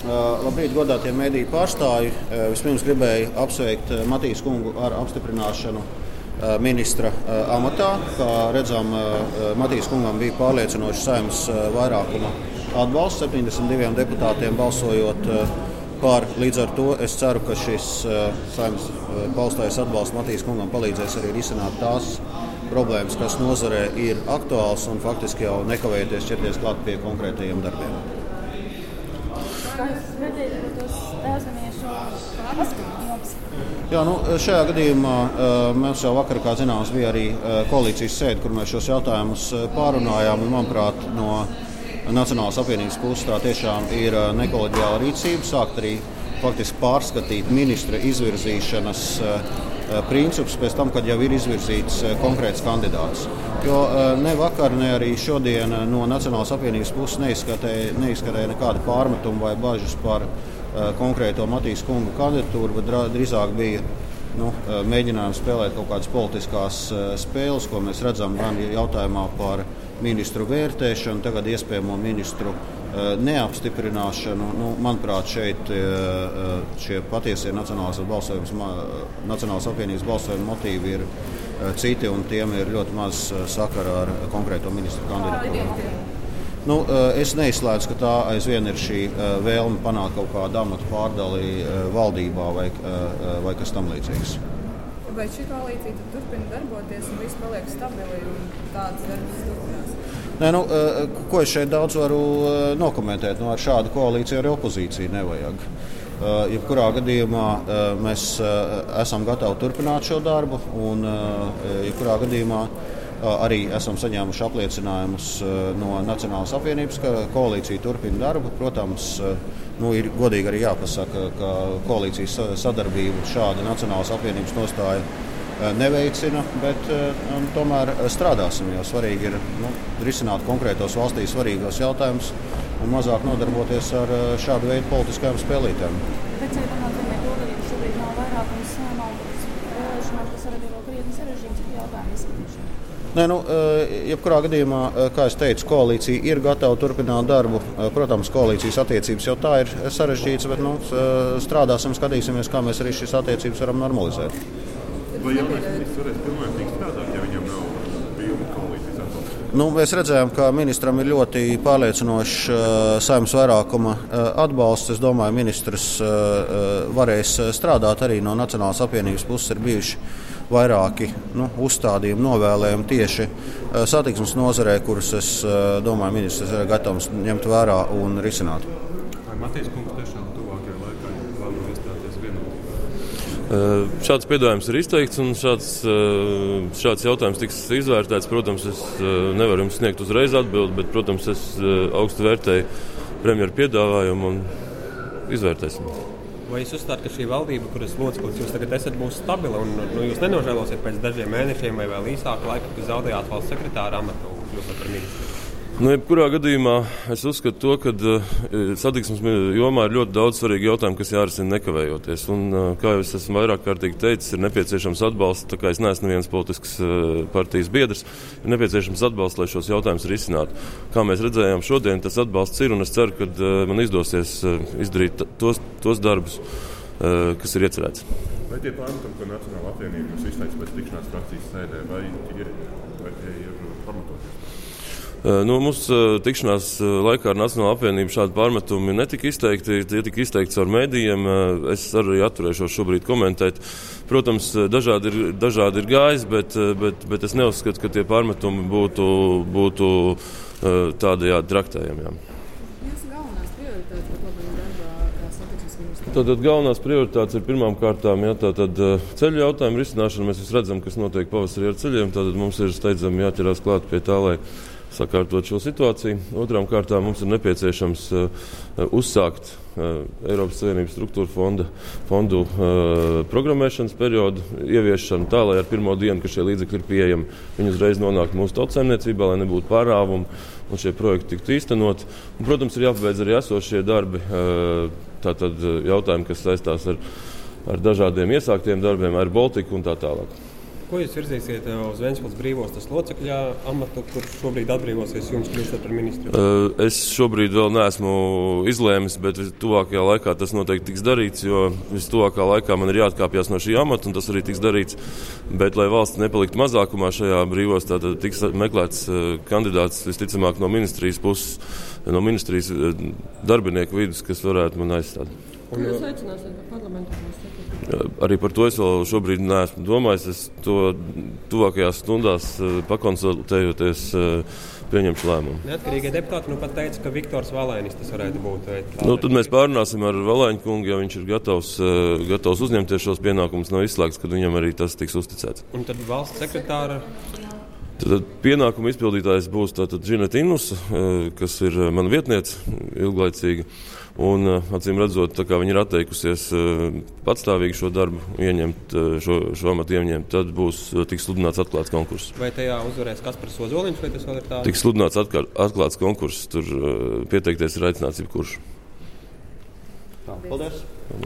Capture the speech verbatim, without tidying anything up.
Labrīt, godātie mediju pārstāvji. Vispirms gribēju apsveikt Matīs kungu ar apstiprināšanu ministra amatā. Kā redzam, Matīs kungam bija pārliecinoši Saeimas vairākuma atbalsts, septiņdesmit diviem deputātiem balsojot par. Līdz ar to es ceru, ka šis Saeimas paustais atbalsts Matīs kungam palīdzēs arī risināt tās problēmas, kas nozarē ir aktuāls un faktiski jau nekavējoties ķerties klāt pie konkrētajiem darbiem. Kā jūs redzējāt tos tēvzemiešu paskatījumus? Jā, nu, šajā gadījumā mēs jau vakar, kā zināms, bija arī koalīcijas sēde, kur mēs šos jautājumus pārunājām. Un, manuprāt, no Nacionālās apvienības puses tā tiešām ir nekoleģiāla rīcība. Sākt arī faktiski pārskatīt ministra izvirzīšanas principus pēc tam, kad jau ir izvirzīts konkrēts kandidāts. Jo ne vakar, ne arī šodien no Nacionālās apvienības puses neizskatēja, neizskatēja nekāda pārmetuma vai bažas par uh, konkrēto Matīs kunga kandidatūru, bet drīzāk bija nu, mēģinājums spēlēt kaut kādas politiskās uh, spēles, ko mēs redzam gan jautājumā par ministru vērtēšanu, tagad iespējamo ministru uh, neapstiprināšanu. Nu, manuprāt, šeit uh, šie patiesie Nacionālās, Nacionālās apvienības balsojuma motīvi ir citi, un tiem ir ļoti maz sakara ar konkrēto ministru kandidatūru. Nu, es neizslēdzu, ka tā aizvien ir šī vēlme panākt kaut kādu amatu pārdali valdībā vai, vai kas tam līdzīgs. Vai šī koalīcija turpina darboties un viss paliek stabili un tādas darbas turpinās? Nē, nu, ko es šeit daudz varu nokomentēt? Nu, ar šādu koalīciju arī opozīciju nevajag. Uh, jebkurā gadījumā uh, mēs uh, esam gatavi turpināt šo darbu, un uh, jebkurā gadījumā uh, arī esam saņēmuši apliecinājumus uh, no Nacionālās apvienības, ka koalīcija turpina darbu. Protams, uh, nu, ir godīgi arī jāpasaka, ka koalīcijas sadarbību šāda Nacionālās apvienības nostāja uh, neveicina, bet uh, tomēr strādāsim, jo svarīgi ir nu, risināt konkrētos valstī svarīgos jautājumus un mazāk nodarboties ar šādu veidu politiskajām spēlītēm. Pēc tam, ka šobrīd nav vairākums naudas vēlēšanās, tas arī vēl krietni sarežģīts jautājumu izskatīšanu. Nē, nu, jebkurā gadījumā, kā es teicu, koalīcija ir gatava turpināt darbu. Protams, koalīcijas attiecības jau tā ir sarežģītas, bet nu, strādāsim, skatīsimies, kā mēs arī šīs attiecības varam normalizēt. Vai jaunais ministrs varēs pilnvērtīgi strādāt, ja viņam nav pilna koalīcijas atbalsts? Nu, mēs redzējām, ka ministram ir ļoti pārliecinošs uh, Saeimas vairākuma uh, atbalsts. Es domāju, ministrs uh, varēs strādāt arī no Nacionālās apvienības puses. Ir bijuši vairāki nu, uzstādījumi, novēlējumi tieši uh, satiksmes nozarē, kurus es uh, domāju, ministrs ir gatavs ņemt vērā un risināt. Vai Matīs kungs tiešām tuvākajā laikā plāno iestāties vienotībā? Šāds piedāvājums ir izteikts, un šāds, šāds jautājums tiks izvērtēts. Protams, es nevaru jums sniegt uzreiz atbildi, bet, protams, es augstu vērtēju premjeru piedāvājumu un izvērtēsim. Vai jūs uzstāt, ka šī valdība, kuras loceklis jūs tagad esat, būs stabila un nu, jūs nenožēlosiet pēc dažiem mēnešiem vai vēl īsāku laiku, ka zaudējāt valsts sekretāra amatu un kļūstat par ministru? Nu, jebkurā gadījumā es uzskatu to, ka uh, satiksmes jomā ir ļoti daudz svarīgi jautājumi, kas jārisina nekavējoties. Un, uh, kā jau es esmu vairāk kārtīgi teicis, ir nepieciešams atbalsts, tā kā es neesmu nevienas politiskas uh, partijas biedrs, ir nepieciešams atbalsts, lai šos jautājumus risinātu. Kā mēs redzējām šodien, tas atbalsts ir, un es ceru, ka uh, man izdosies uh, izdarīt tos, tos darbus, uh, kas ir iecerēts. Vai tie pārmetumi, ko Nacionālā apvienība mums izteica pēc tikšanās frakcijas sēdē, vai tie ir, vai tie ir pamatoties? Nu, mums uh, tikšanās uh, laikā ar Nacionālo apvienību šādi pārmetumi netika izteikti, tie tika izteikti caur mēdījiem. Uh, es arī atturēšos šobrīd komentēt. Protams, dažādi ir, dažādi ir gājis, bet, bet, bet es neuzskatu, ka tie pārmetumi būtu, būtu uh, tādējādi traktējami. Jūsu galvenās prioritātes, ko labāk darbā kā satiksmes ministrs? Tātad galvenās prioritātes ir pirmām kārtām, ja, tātad ceļu jautājumu risināšana. Mēs visi redzam, kas notiek pavasarī ar ceļiem, tātad mums ir steidzami jāķerās klāt pie tā, lai sakārtot šo situāciju. Otrām kārtām mums ir nepieciešams uh, uzsākt uh, Eiropas Savienības struktūra fonda, fondu uh, programmēšanas periodu ieviešanu tā, lai ar pirmo dienu, ka šie līdzekļi ir pieejami, viņi uzreiz nonāk mūsu tautsaimniecībā, lai nebūtu pārāvumu un šie projekti tiktu īstenot. Un, protams, ir jāpabeidz arī esošie darbi, uh, tātad jautājumi, kas saistās ar, ar dažādiem iesāktiem darbiem, ar Baltiku un tā tālāk. Ko jūs virzīsiet uz Ventspils brīvostas locekļa amatu, kurš šobrīd atbrīvosies jums kļūstot par ministru? Es šobrīd vēl neesmu izlēmis, bet tuvākajā laikā tas noteikti tiks darīts, jo vistuvākā laikā man ir jāatkāpjas no šī amata, un tas arī tiks darīts. Bet, lai valsts nepaliktu mazākumā šajā brīvostā, tad tiks meklēts kandidāts visticamāk no ministrijas puses, no ministrijas darbinieku vidus, kas varētu man aizstāt. Ko jūs aicināsiet par parlamentāro sekretāru? Arī par to es vēl šobrīd neesmu domājis. Es to tuvākajās stundās pakonsultējoties pieņemšu lēmumu. Neatkarīgie deputāti nu pat teica, ka Viktors Valēnis tas varētu būt. Nu, tad mēs pārunāsim ar Valēņu kungu, ja viņš ir gatavs, gatavs uzņemties šos pienākumus, nav izslēgts, kad viņam arī tas tiks uzticēts. Un tad valsts sekretāra? Tad pienākumu izpildītājs būs tātad Žineta Inusa, kas ir mana vietniece ilglaicīga. Un, acīm redzot, tā kā viņi ir atteikusies patstāvīgi šo darbu ieņemt, šo, šo amatu ieņemt, tad būs tiks sludināts atklāts konkurss. Vai tajā uzvarēs Kaspars Ozoliņš, vai tas vēl ir tā? Tiks sludināts atklāt, atklāts konkurss, tur pieteikties ir aicināts jebkurš. Paldies!